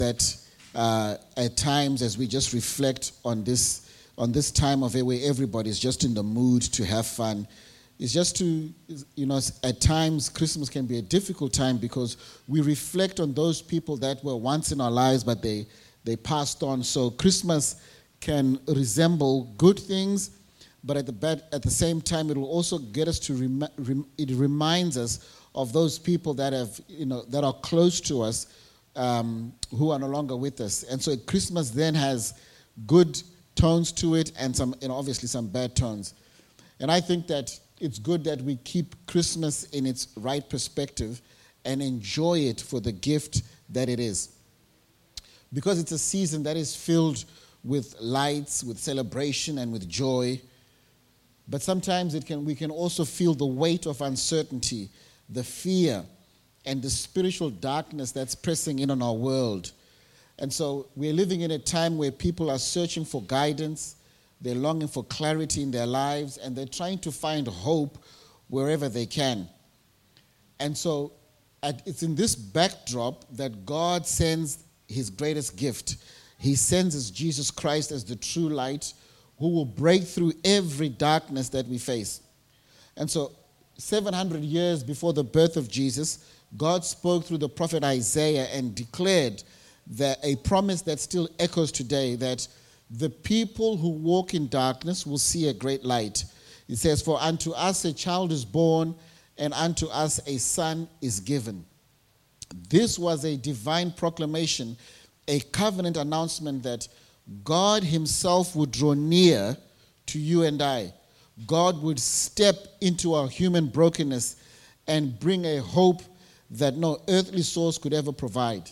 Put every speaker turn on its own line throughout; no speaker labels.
that at times, as we just reflect on this time of it where everybody's just in the mood to have fun, it's just to, at times Christmas can be a difficult time because we reflect on those people that were once in our lives, but they passed on. So Christmas can resemble good things, but at the same time, it will also get us to it reminds us of those people that that are close to us, who are no longer with us. And so Christmas then has good tones to it and obviously some bad tones. And I think that it's good that we keep Christmas in its right perspective and enjoy it for the gift that it is. Because it's a season that is filled with lights, with celebration, and with joy. But sometimes we can also feel the weight of uncertainty, the fear, and the spiritual darkness that's pressing in on our world. And so we're living in a time where people are searching for guidance, they're longing for clarity in their lives, and they're trying to find hope wherever they can. And so it's in this backdrop that God sends his greatest gift. He sends us Jesus Christ as the true light who will break through every darkness that we face. And so 700 years before the birth of Jesus, God spoke through the prophet Isaiah and declared that a promise that still echoes today, that the people who walk in darkness will see a great light. It says, "For unto us a child is born, and unto us a son is given." This was a divine proclamation, a covenant announcement that God himself would draw near to you and I. God would step into our human brokenness and bring a hope that no earthly source could ever provide.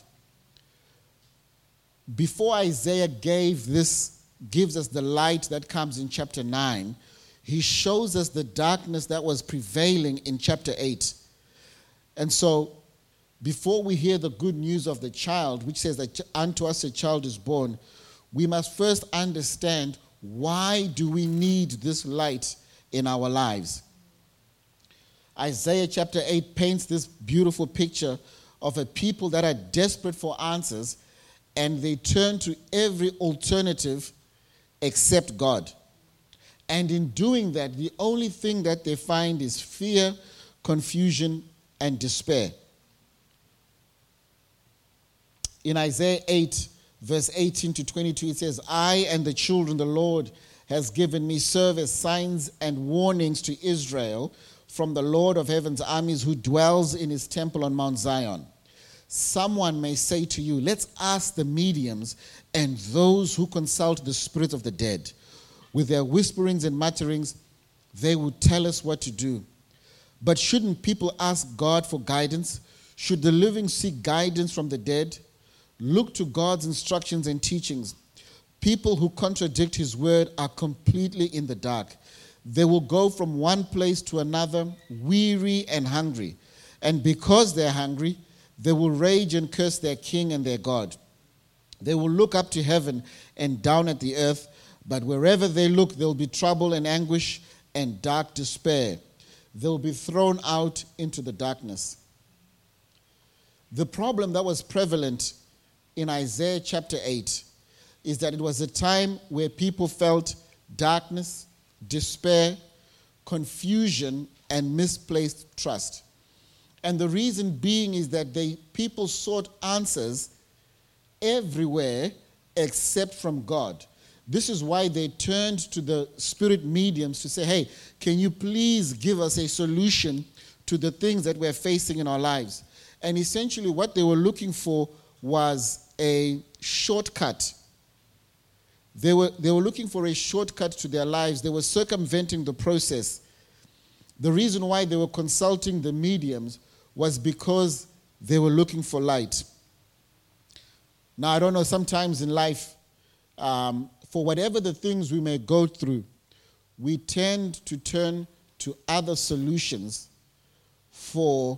Before Isaiah gives us the light that comes in chapter 9, he shows us the darkness that was prevailing in chapter 8. And so, before we hear the good news of the child, which says that unto us a child is born, we must first understand, why do we need this light in our lives? Isaiah chapter 8 paints this beautiful picture of a people that are desperate for answers, and they turn to every alternative except God. And in doing that, the only thing that they find is fear, confusion, and despair. In Isaiah 8, verse 18 to 22, it says, "I and the children the Lord has given me serve as signs and warnings to Israel from the Lord of heaven's armies, who dwells in his temple on Mount Zion. Someone may say to you, let's ask the mediums and those who consult the spirits of the dead. With their whisperings and mutterings, they will tell us what to do. But shouldn't people ask God for guidance? Should the living seek guidance from the dead? Look to God's instructions and teachings. People who contradict his word are completely in the dark. They will go from one place to another, weary and hungry. And because they're hungry, they will rage and curse their king and their God. They will look up to heaven and down at the earth, but wherever they look, there will be trouble and anguish and dark despair. They will be thrown out into the darkness." The problem that was prevalent in Isaiah chapter 8 is that it was a time where people felt darkness, despair, confusion, and misplaced trust. And the reason being is that people sought answers everywhere except from God. This is why they turned to the spirit mediums to say, hey, can you please give us a solution to the things that we're facing in our lives? And essentially what they were looking for was a shortcut. They were looking for a shortcut to their lives. They were circumventing the process. The reason why they were consulting the mediums was because they were looking for light. Now, I don't know, sometimes in life, for whatever the things we may go through, we tend to turn to other solutions for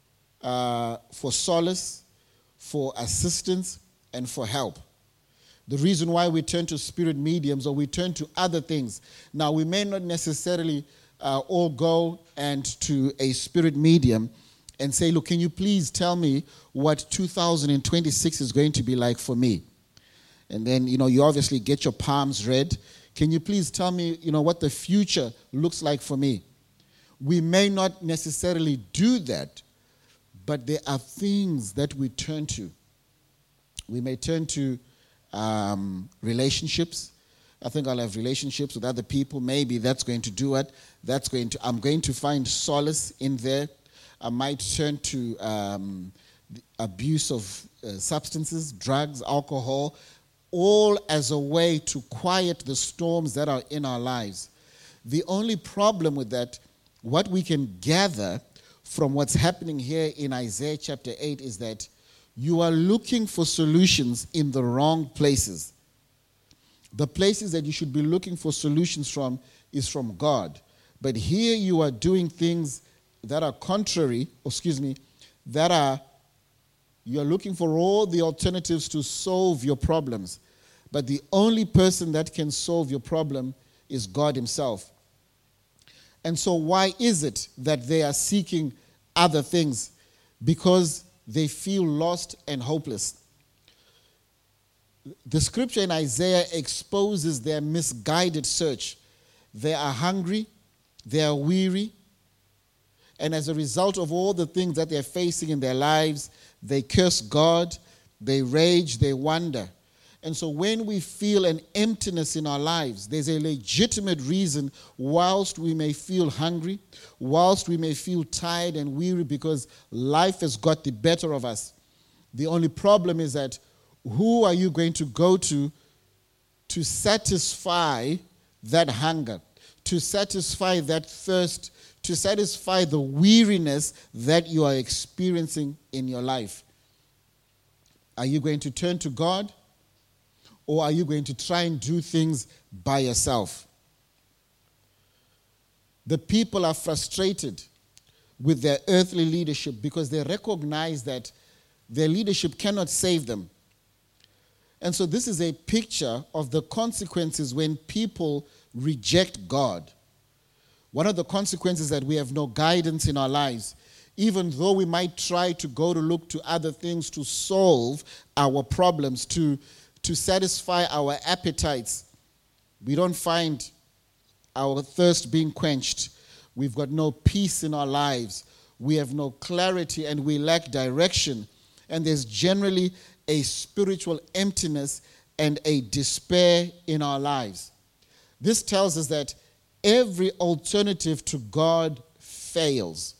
solace, for assistance, and for help. The reason why we turn to spirit mediums or we turn to other things. Now, we may not necessarily all go and to a spirit medium and say, look, can you please tell me what 2026 is going to be like for me? And then, you obviously get your palms read. Can you please tell me, what the future looks like for me? We may not necessarily do that, but there are things that we turn to. We may turn to relationships. I think I'll have relationships with other people. Maybe that's going to do it. I'm going to find solace in there. I might turn to the abuse of substances, drugs, alcohol, all as a way to quiet the storms that are in our lives. The only problem with that, what we can gather from what's happening here in Isaiah chapter 8 is that you are looking for solutions in the wrong places. The places that you should be looking for solutions from is from God. But here you are doing things that are contrary, you're looking for all the alternatives to solve your problems. But the only person that can solve your problem is God himself. And so why is it that they are seeking other things? Because they feel lost and hopeless. The scripture in Isaiah exposes their misguided search. They are hungry, they are weary, and as a result of all the things that they're facing in their lives, they curse God, they rage, they wonder. And so when we feel an emptiness in our lives, there's a legitimate reason whilst we may feel hungry, whilst we may feel tired and weary because life has got the better of us. The only problem is that who are you going to go to satisfy that hunger, to satisfy that thirst, to satisfy the weariness that you are experiencing in your life? Are you going to turn to God? Or are you going to try and do things by yourself? The people are frustrated with their earthly leadership because they recognize that their leadership cannot save them. And so this is a picture of the consequences when people reject God. One of the consequences is that we have no guidance in our lives. Even though we might try to go to look to other things to solve our problems, to satisfy our appetites, we don't find our thirst being quenched. We've got no peace in our lives. We have no clarity and we lack direction. And there's generally a spiritual emptiness and a despair in our lives. This tells us that every alternative to God fails.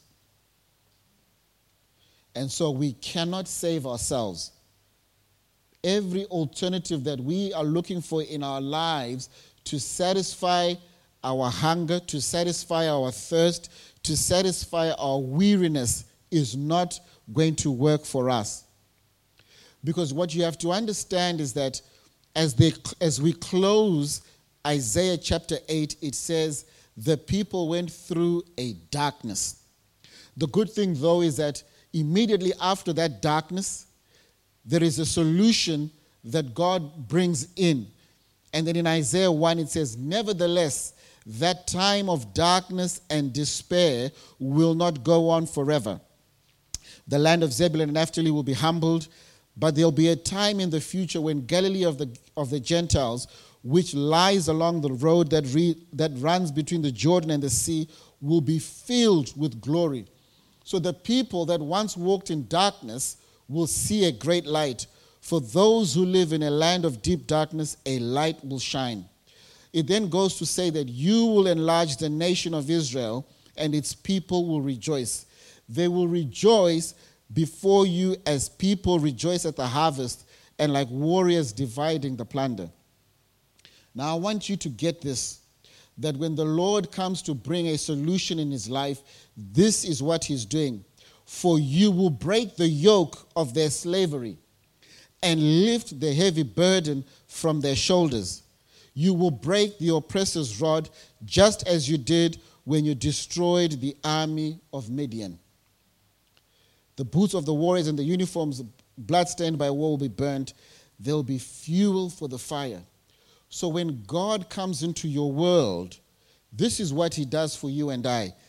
And so we cannot save ourselves. Every alternative that we are looking for in our lives to satisfy our hunger, to satisfy our thirst, to satisfy our weariness is not going to work for us. Because what you have to understand is that as we close Isaiah chapter 8, it says, the people went through a darkness. The good thing, though, is that immediately after that darkness, there is a solution that God brings in. And then in Isaiah 1, it says, nevertheless, that time of darkness and despair will not go on forever. The land of Zebulun and Naphtali will be humbled, but there'll be a time in the future when Galilee of the Gentiles, which lies along the road that runs between the Jordan and the sea, will be filled with glory. So the people that once walked in darkness will see a great light. For those who live in a land of deep darkness, a light will shine. It then goes to say that you will enlarge the nation of Israel, and its people will rejoice. They will rejoice before you as people rejoice at the harvest, and like warriors dividing the plunder. Now I want you to get this, that when the Lord comes to bring a solution in his life, this is what he's doing. For you will break the yoke of their slavery and lift the heavy burden from their shoulders. You will break the oppressor's rod, just as you did when you destroyed the army of Midian. The boots of the warriors and the uniforms bloodstained by war will be burnt. There will be fuel for the fire. So when God comes into your world, this is what he does for you and I.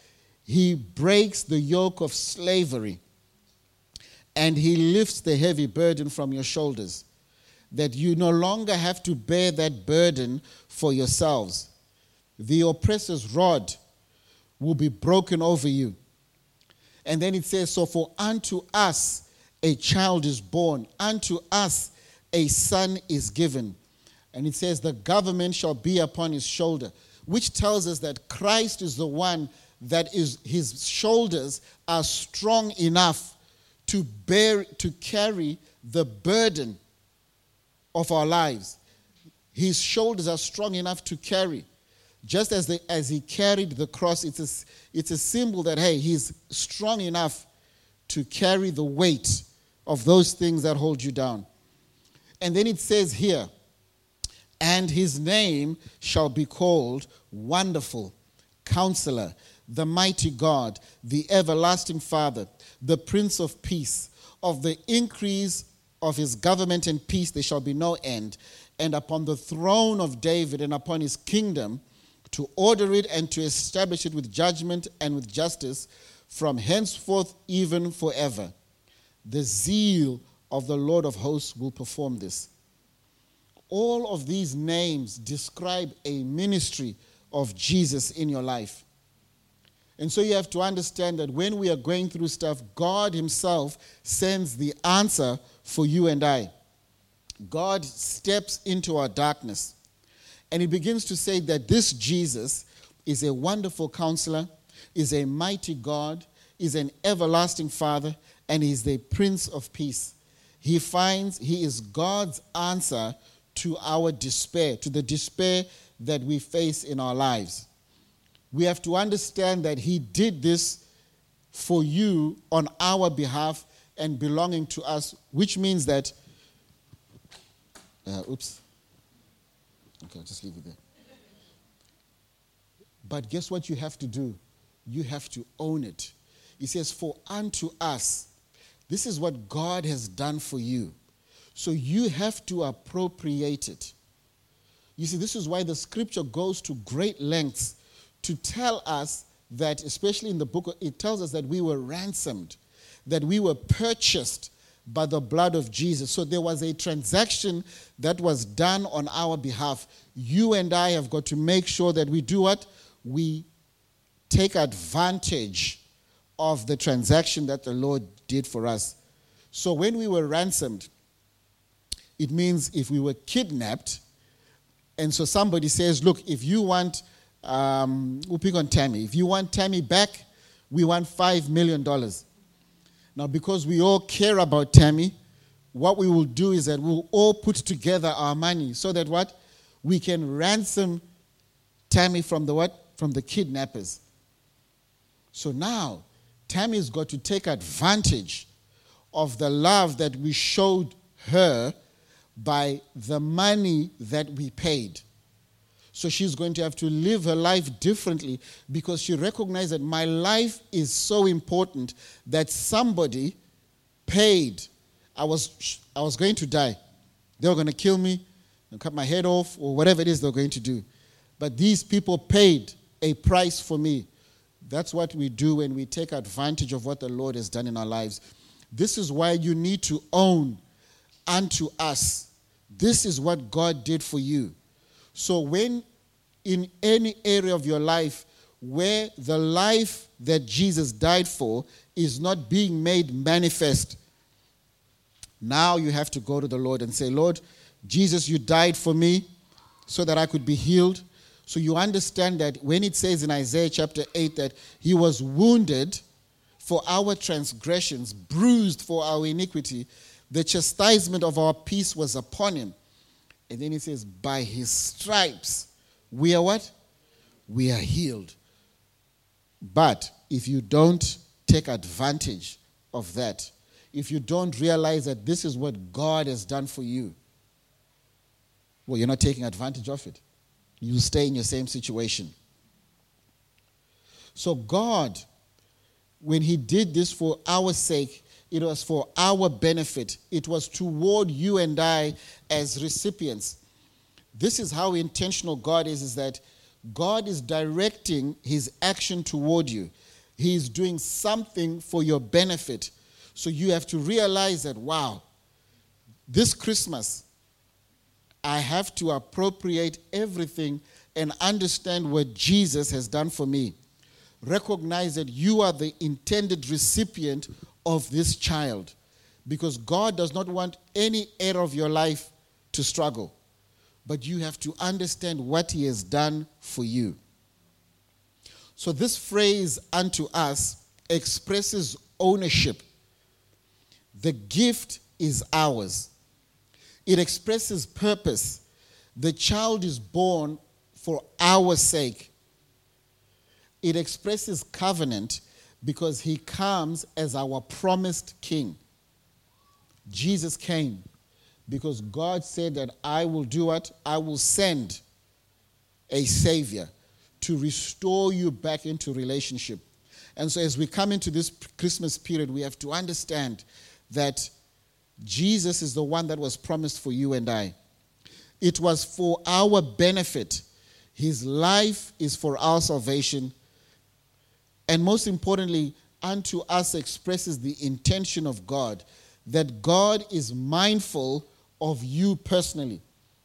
He breaks the yoke of slavery, and he lifts the heavy burden from your shoulders, that you no longer have to bear that burden for yourselves. The oppressor's rod will be broken over you. And then it says, so for unto us a child is born, unto us a son is given. And it says the government shall be upon his shoulder, which tells us that Christ is the one that is, his shoulders are strong enough to carry the burden of our lives. His shoulders are strong enough to carry. Just as he carried the cross, it's a symbol that, hey, he's strong enough to carry the weight of those things that hold you down. And then it says here, and his name shall be called Wonderful, Counselor, the Mighty God, the Everlasting Father, the Prince of Peace. Of the increase of his government and peace there shall be no end, and upon the throne of David and upon his kingdom, to order it and to establish it with judgment and with justice from henceforth even forever. The zeal of the Lord of hosts will perform this. All of these names describe a ministry of Jesus in your life. And so you have to understand that when we are going through stuff, God himself sends the answer for you and I. God steps into our darkness. And he begins to say that this Jesus is a wonderful counselor, is a mighty God, is an everlasting Father, and is the Prince of Peace. He finds he is God's answer to our despair, to the despair that we face in our lives. We have to understand that he did this for you on our behalf and belonging to us, which means that, Okay, I'll just leave it there. But guess what you have to do? You have to own it. He says, for unto us, this is what God has done for you. So you have to appropriate it. You see, this is why the scripture goes to great lengths to tell us that, especially in the book, it tells us that we were ransomed, that we were purchased by the blood of Jesus. So there was a transaction that was done on our behalf. You and I have got to make sure that we do what? We take advantage of the transaction that the Lord did for us. So when we were ransomed, it means if we were kidnapped, and so somebody says, look, if you want, we'll pick on Tammy. If you want Tammy back, we want $5 million. Now, because we all care about Tammy, what we will do is that we'll all put together our money so that what? We can ransom Tammy from the what? From the kidnappers. So now, Tammy's got to take advantage of the love that we showed her by the money that we paid. So she's going to have to live her life differently because she recognized that my life is so important that somebody paid. I was going to die. They were going to kill me and cut my head off or whatever it is they're going to do. But these people paid a price for me. That's what we do when we take advantage of what the Lord has done in our lives. This is why you need to own unto us. This is what God did for you. So when in any area of your life where the life that Jesus died for is not being made manifest, now you have to go to the Lord and say, Lord, Jesus, you died for me so that I could be healed. So you understand that when it says in Isaiah chapter 8 that he was wounded for our transgressions, bruised for our iniquity, the chastisement of our peace was upon him. And then he says, by his stripes, we are what? We are healed. But if you don't take advantage of that, if you don't realize that this is what God has done for you, well, you're not taking advantage of it. You stay in your same situation. So God, when he did this for our sake, it was for our benefit. It was toward you and I as recipients. This is how intentional God is that God is directing his action toward you. He is doing something for your benefit. So you have to realize that, wow, this Christmas, I have to appropriate everything and understand what Jesus has done for me. Recognize that you are the intended recipient of this child, because God does not want any area of your life to struggle. But you have to understand what he has done for you. So this phrase, unto us, expresses ownership. The gift is ours. It expresses purpose. The child is born for our sake. It expresses covenant because he comes as our promised king. Jesus came because God said that I will do what? I will send a savior to restore you back into relationship. And so as we come into this Christmas period, we have to understand that Jesus is the one that was promised for you and I. It was for our benefit. His life is for our salvation. And most importantly, unto us expresses the intention of God, that God is mindful of you personally.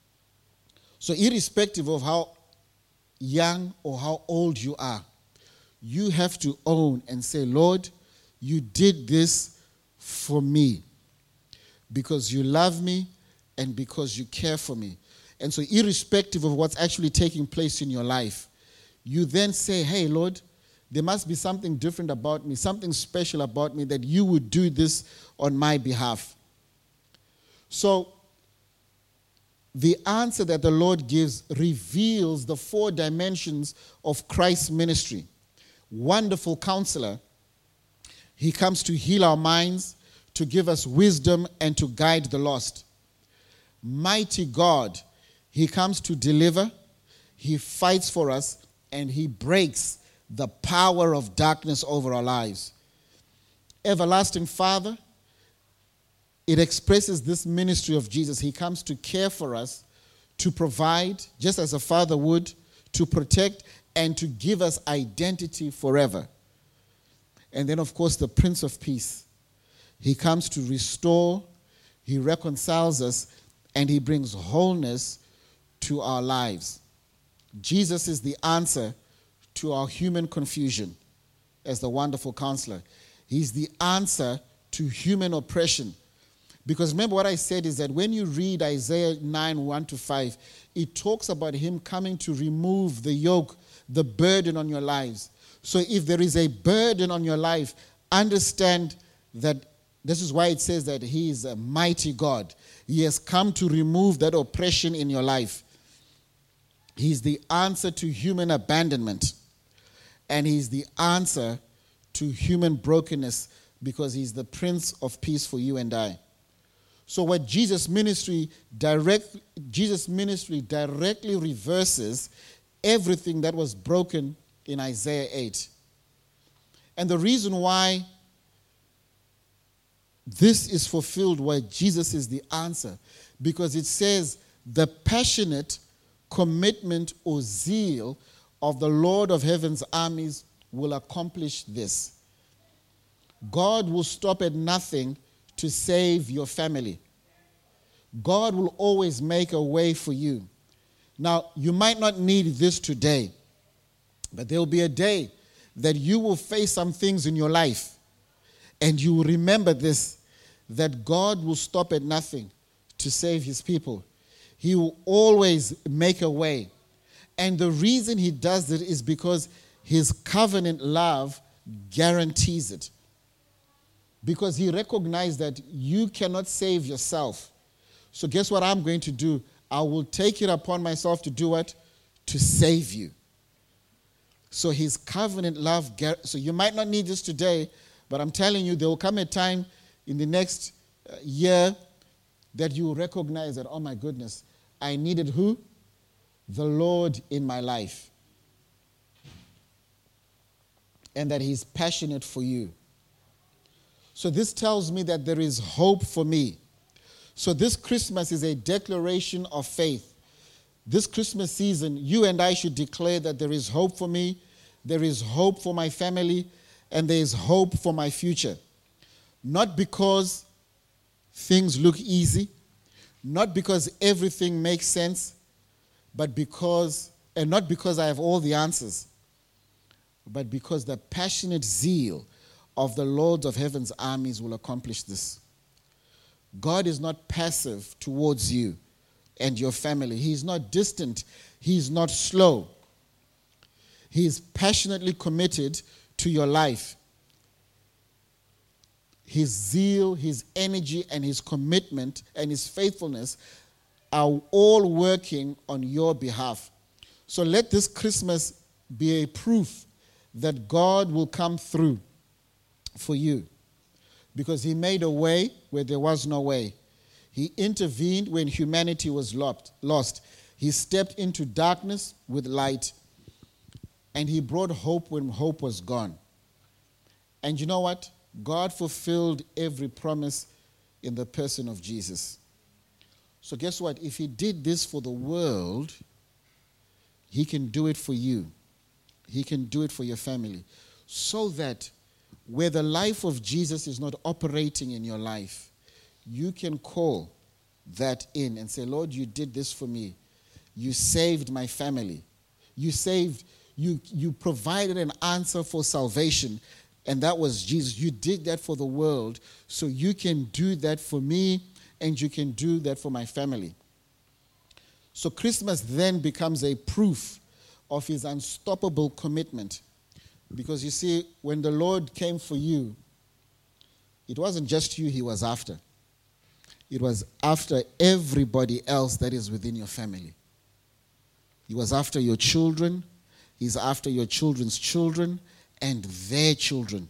So irrespective of how young or how old you are, you have to own and say, Lord, you did this for me because you love me and because you care for me. And so irrespective of what's actually taking place in your life, you then say, hey, Lord, there must be something different about me, something special about me, that you would do this on my behalf. So the answer that the Lord gives reveals the 4 dimensions of Christ's ministry. Wonderful Counselor. He comes to heal our minds, to give us wisdom, and to guide the lost. Mighty God. He comes to deliver. He fights for us, and he breaks the power of darkness over our lives. Everlasting Father. It expresses this ministry of Jesus. He comes to care for us, to provide, just as a father would, to protect, and to give us identity forever. And then, of course, the Prince of Peace. He comes to restore, he reconciles us, and he brings wholeness to our lives. Jesus is the answer to our human confusion as the Wonderful Counselor. He's the answer to human oppression. Because remember what I said is that when you read Isaiah 9, 1-5, it talks about him coming to remove the yoke, the burden on your lives. So if there is a burden on your life, understand that this is why it says that he is a mighty God. He has come to remove that oppression in your life. He's the answer to human abandonment. And he's the answer to human brokenness, because he's the Prince of Peace for you and I. So what Jesus' ministry directly reverses everything that was broken in Isaiah 8. And the reason why this is fulfilled, why Jesus is the answer, because it says the passionate commitment or zeal of the Lord of heaven's armies will accomplish this. God will stop at nothing to save your family. God will always make a way for you. Now, you might not need this today, but there will be a day that you will face some things in your life, and you will remember this, that God will stop at nothing to save his people. He will always make a way. And the reason he does it is because his covenant love guarantees it. Because he recognized that you cannot save yourself. So guess what I'm going to do? I will take it upon myself to do what? To save you. So his covenant love, so you might not need this today, but I'm telling you, there will come a time in the next year that you will recognize that, oh my goodness, I needed who? The Lord in my life. And that he's passionate for you. So this tells me that there is hope for me. So this Christmas is a declaration of faith. This Christmas season, you and I should declare that there is hope for me, there is hope for my family, and there is hope for my future. Not because things look easy, not because everything makes sense, but not because I have all the answers, but because the passionate zeal of the Lord of Heaven's armies will accomplish this. God is not passive towards you and your family. He is not distant. He is not slow. He is passionately committed to your life. His zeal, his energy, and his commitment and his faithfulness are all working on your behalf. So let this Christmas be a proof that God will come through for you, because he made a way where there was no way. He intervened when humanity was lost. He stepped into darkness with light, and he brought hope when hope was gone. And you know what? God fulfilled every promise in the person of Jesus. So guess what? If he did this for the world, he can do it for you. He can do it for your family. So that where the life of Jesus is not operating in your life, you can call that in and say, Lord, you did this for me. You saved my family. You provided an answer for salvation, and that was Jesus. You did that for the world, so you can do that for me, and you can do that for my family. So Christmas then becomes a proof of his unstoppable commitment. Because you see, when the Lord came for you, it wasn't just you he was after. It was after everybody else that is within your family. He was after your children. He's after your children's children and their children.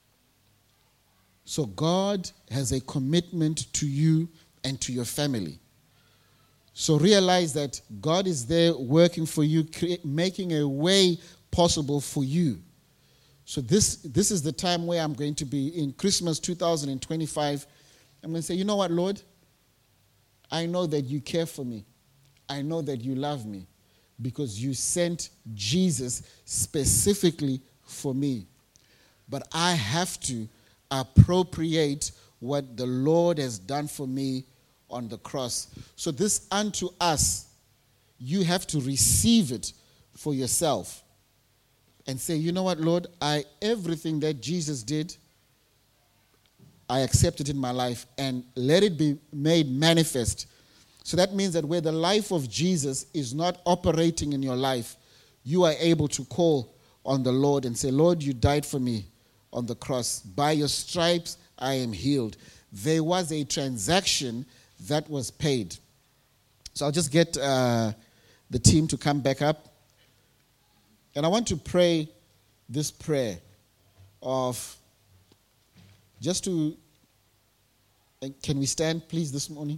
So God has a commitment to you and to your family. So realize that God is there working for you, making a way possible for you. So this is the time where I'm going to be in Christmas 2025. I'm going to say, you know what, Lord? I know that you care for me. I know that you love me because you sent Jesus specifically for me. But I have to appropriate what the Lord has done for me on the cross. So this unto us, you have to receive it for yourself and say, you know what, Lord, everything that Jesus did, I accept it in my life, and let it be made manifest. So that means that where the life of Jesus is not operating in your life, you are able to call on the Lord and say, Lord, you died for me on the cross. By your stripes, I am healed. There was a transaction that was paid. So I'll just get the team to come back up. And I want to pray this prayer of just to, can we stand please this morning?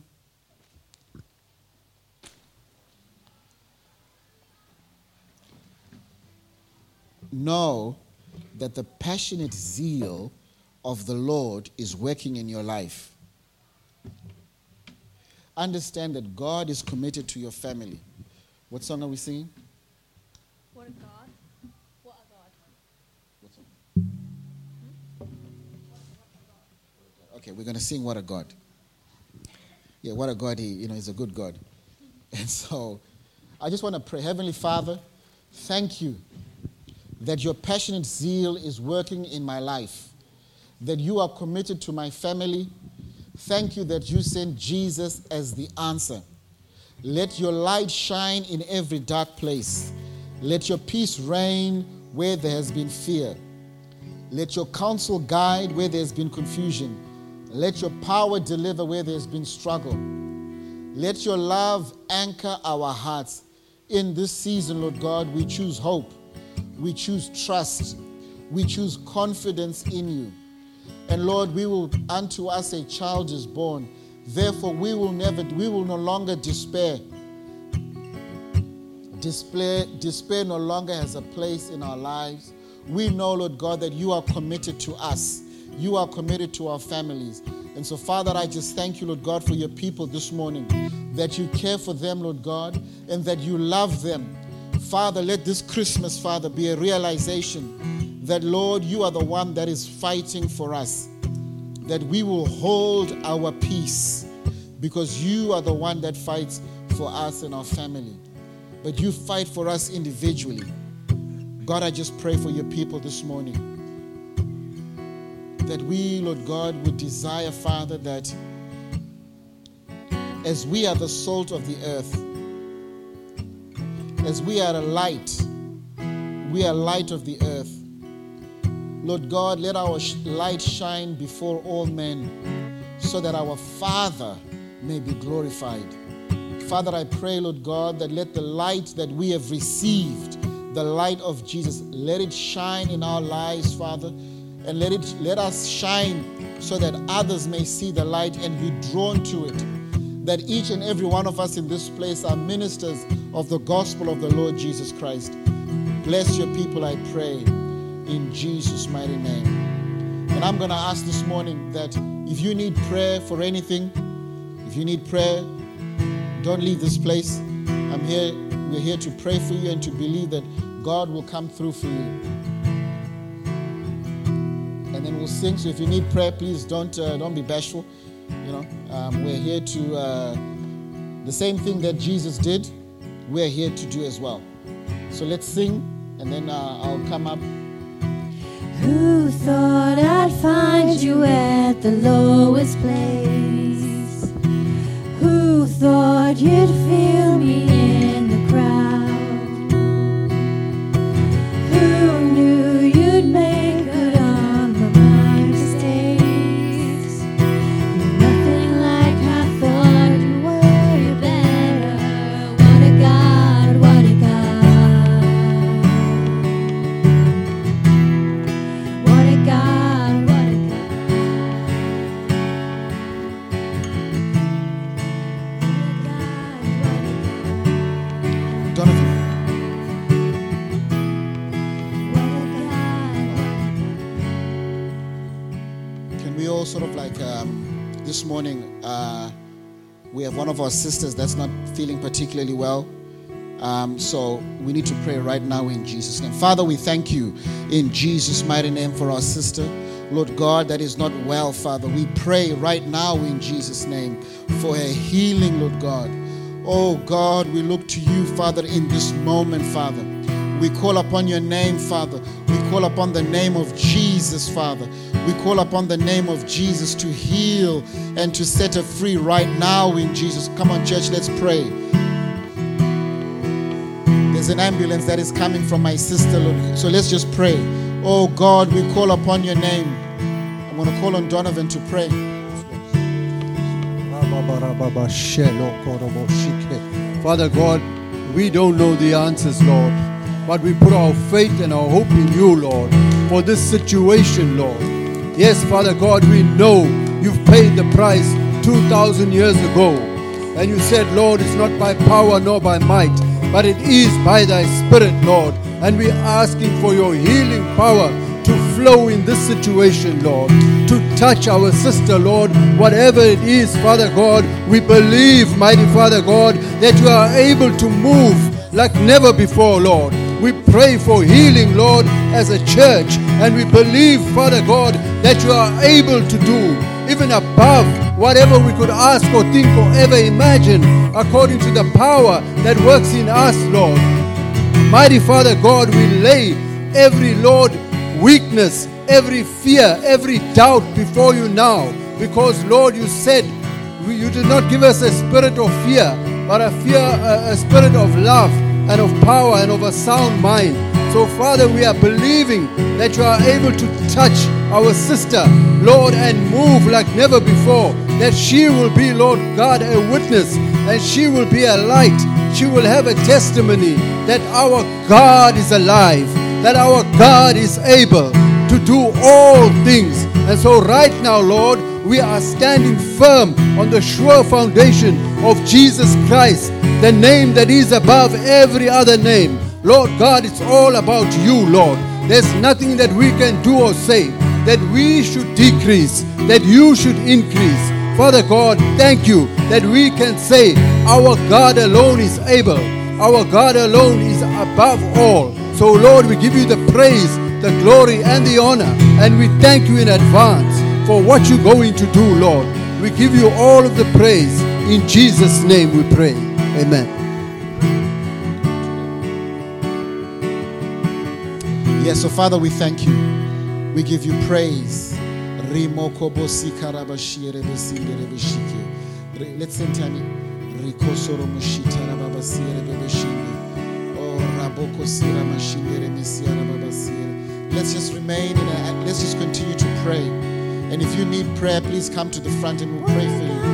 Know that the passionate zeal of the Lord is working in your life. Understand that God is committed to your family. What song are we singing?
What a God. What a God.
What song? Okay, we're going to sing What a God. Yeah, what a God he is a good God. And so I just want to pray. Heavenly Father, thank you that your passionate zeal is working in my life, that you are committed to my family. Thank you that you sent Jesus as the answer. Let your light shine in every dark place. Let your peace reign where there has been fear. Let your counsel guide where there has been confusion. Let your power deliver where there has been struggle. Let your love anchor our hearts. In this season, Lord God, we choose hope. We choose trust. We choose confidence in you. And Lord, unto us a child is born. Therefore, we will no longer despair. Despair no longer has a place in our lives. We know, Lord God, that you are committed to us. You are committed to our families. And so, Father, I just thank you, Lord God, for your people this morning, that you care for them, Lord God, and that you love them. Father, let this Christmas, Father, be a realization that, Lord, you are the one that is fighting for us, that we will hold our peace because you are the one that fights for us and our family. But you fight for us individually. God, I just pray for your people this morning that we, Lord God, would desire, Father, that as we are the salt of the earth, as we are a light, we are light of the earth. Lord God, let our light shine before all men so that our Father may be glorified. Father, I pray, Lord God, that let the light that we have received, the light of Jesus, let it shine in our lives, Father, and let us shine so that others may see the light and be drawn to it. That each and every one of us in this place are ministers of the gospel of the Lord Jesus Christ. Bless your people, I pray, in Jesus' mighty name. And I'm going to ask this morning that if you need prayer for anything, if you need prayer, don't leave this place. We're here to pray for you and to believe that God will come through for you. And then we'll sing. So if you need prayer, please don't be bashful. We're here to the same thing that Jesus did, we're here to do as well. So let's sing, and then I'll come up.
Who thought I'd find you at the lowest place? Who thought you'd feel me in the crowd? Who knew you'd make good on my mistakes? You're nothing like I thought you were. You're better. What a God, what a God. What a God, what a God.
Donovan. Can we all sort of this morning, we have one of our sisters that's not feeling particularly well. So we need to pray right now in Jesus' name. Father, we thank you in Jesus' mighty name for our sister, Lord God, that is not well, Father. We pray right now in Jesus' name for her healing, Lord God. Oh God, we look to you, Father, in this moment, Father. We call upon your name, Father. We call upon the name of Jesus, Father. We call upon the name of Jesus to heal and to set her free right now in Jesus. Come on, church, let's pray. There's an ambulance that is coming from my sister, Lord. So let's just pray. Oh God, we call upon your name. I'm going to call on Donovan to pray.
Father God, we don't know the answers, Lord, but we put our faith and our hope in you, Lord, for this situation, Lord. Yes, Father God, we know you've paid the price 2,000 years ago. And you said, Lord, it's not by power nor by might, but it is by thy Spirit, Lord. And we're asking for your healing power to flow in this situation, Lord, to touch our sister, Lord, whatever it is, Father God. We believe, mighty Father God, that you are able to move like never before, Lord. We pray for healing, Lord, as a church, and we believe, Father God, that you are able to do even above whatever we could ask or think or ever imagine, according to the power that works in us, Lord. Mighty Father God, we lay every, Lord, weakness, every fear, every doubt before you now, because, Lord, you said you did not give us a spirit of fear, but a spirit of love and of power and of a sound mind. So, Father, we are believing that you are able to touch our sister, Lord, and move like never before, that she will be, Lord God, a witness, and she will be a light. She will have a testimony that our God is alive, that our God is able to do all things. And so right now, Lord, we are standing firm on the sure foundation of Jesus Christ, the name that is above every other name. Lord God, it's all about you, Lord. There's nothing that we can do or say, that we should decrease, that you should increase. Father God, thank you that we can say our God alone is able. Our God alone is above all. So, Lord, we give you the praise the glory and the honor. And we thank you in advance for what you're going to do, Lord. We give you all of the praise. In Jesus' name we pray. Amen.
Yes, so Father, we thank you. We give you praise. Let's sing Tammy. Let's just remain let's just continue to pray. And if you need prayer, please come to the front and we'll pray for you.